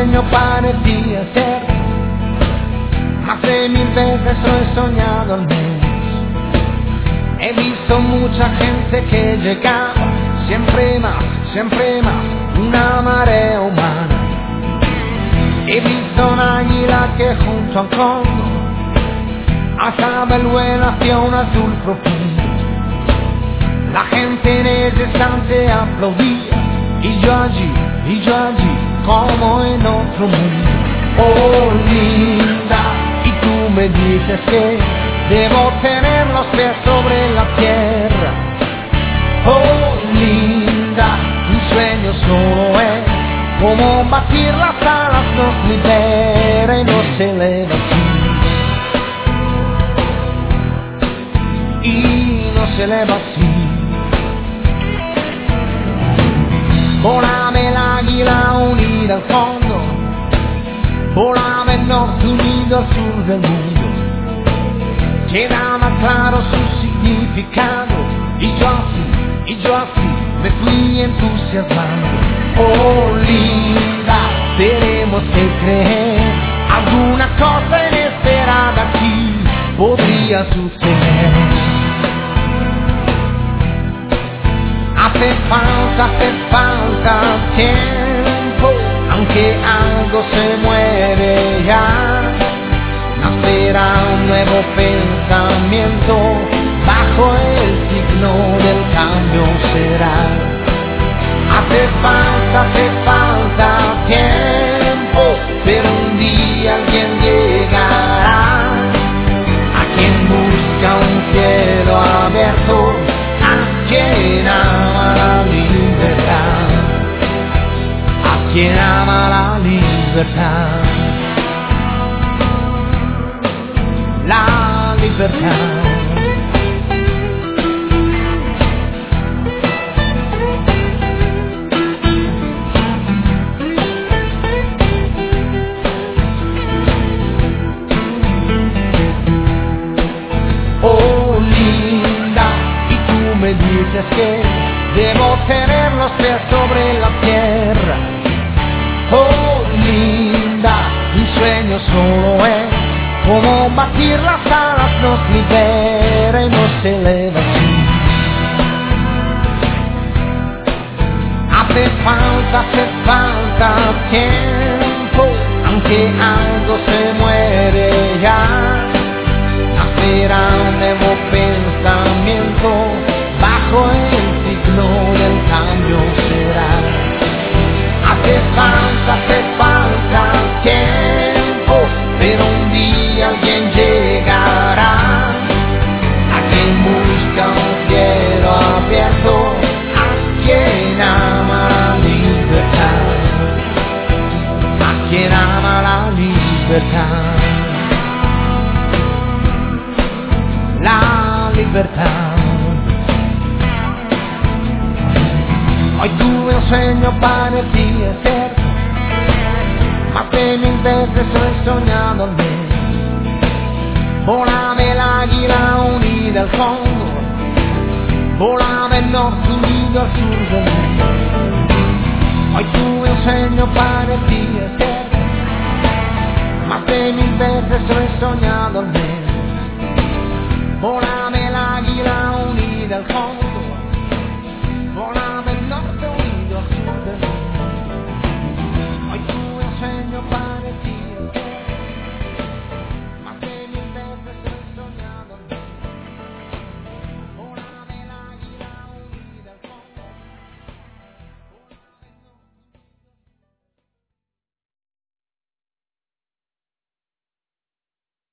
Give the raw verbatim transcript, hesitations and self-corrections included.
sueño parecía ser, más de mil veces lo he soñado al menos. He visto mucha gente que llegaba, siempre más, siempre más, una marea humana. He visto una águila que junto al cóndor alzaba el vuelo hacia un azul profundo. La gente en ese instante aplaudía, y yo allí, y yo allí, como en otro mundo. Oh, linda, y tú me dices que debo tener los pies sobre la tierra. Oh, linda, un sueño solo es como batir las alas, nos libera y nos eleva así, y nos eleva así. Volaba el águila unida al fondo, volaba el norte unido al sur del mundo. Quedaba claro su significado, y yo así, y yo así me fui entusiasmando. Oh, linda, tenemos que creer, alguna cosa inesperada aquí podría suceder. Hace falta, hace falta tiempo, aunque algo se mueve ya. Nacerá un nuevo pensamiento, bajo el signo del cambio será. Hace falta, hace falta tiempo, pero un día alguien llegará, a quien busca un cielo abierto, a quien ama la libertad, a quien ama la libertad. La libertad. Oh, linda, y tú me dices que debo tener los pies sobre la tierra. Oh, linda, un sueño solo es como batir las alas, nos libera y nos eleva así. Hace falta, hace falta tiempo, aunque algo se muere ya. Nacerá un nuevo pensamiento, bajo el signo del cambio será. Hace falta, hace falta tiempo, pero un día alguien llegará, a quien busca un cielo abierto, a quien ama la libertad, a quien ama la libertad. La libertad. Hoy tuve un sueño, parecía cierto, más de mil veces lo he soñado al menos. Volaba el águila unida al fondo, volaba el norte unido al sur del mundo. Hoy tuve un sueño, parecía cierto, más de mil veces lo he soñado al menos. Volaba el águila unida al fondo,